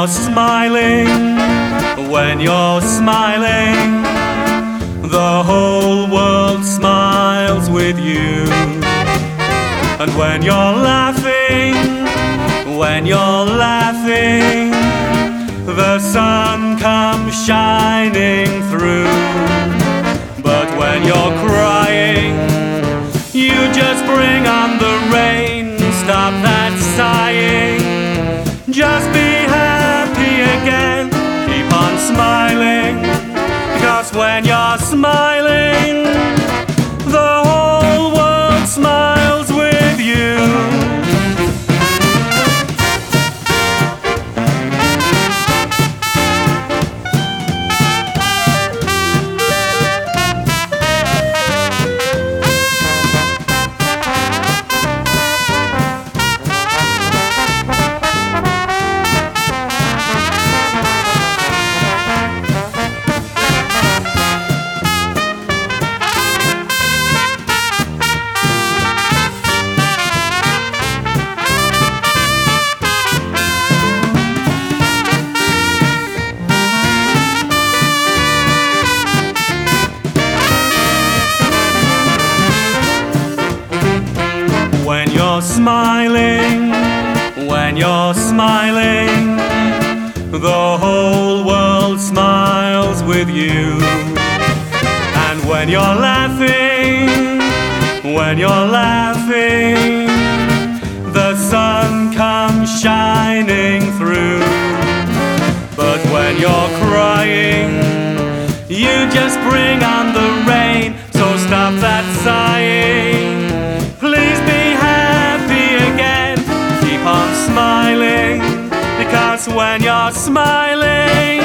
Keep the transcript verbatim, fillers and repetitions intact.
you're smiling, when you're smiling, the whole world smiles with you. And when you're laughing, when you're laughing, the sun comes shining through. But when you're crying, you just bring on the rain. Stop that sighing, just be happy again. Keep on smiling, because when you're smiling, the whole world smiles with you. When you're smiling, when you're smiling, the whole world smiles with you. And when you're laughing, when you're laughing, the sun comes shining through. But when you're crying, you just bring on the rain. So stop that sighing, please be happy again. Keep on smiling, because when you're smiling,